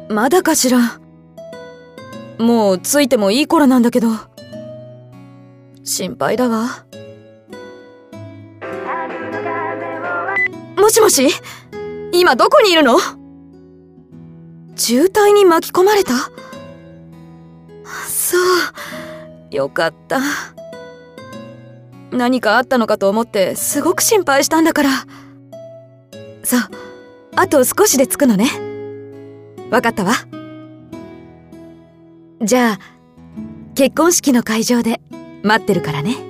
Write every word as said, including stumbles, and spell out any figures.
まだかしら。もう着いてもいい頃なんだけど。心配だわ。もしもし、今どこにいるの？渋滞に巻き込まれた？そう、よかった。何かあったのかと思ってすごく心配したんだから。そう、あと少しで着くのね。わかったわ。じゃあ結婚式の会場で待ってるからね。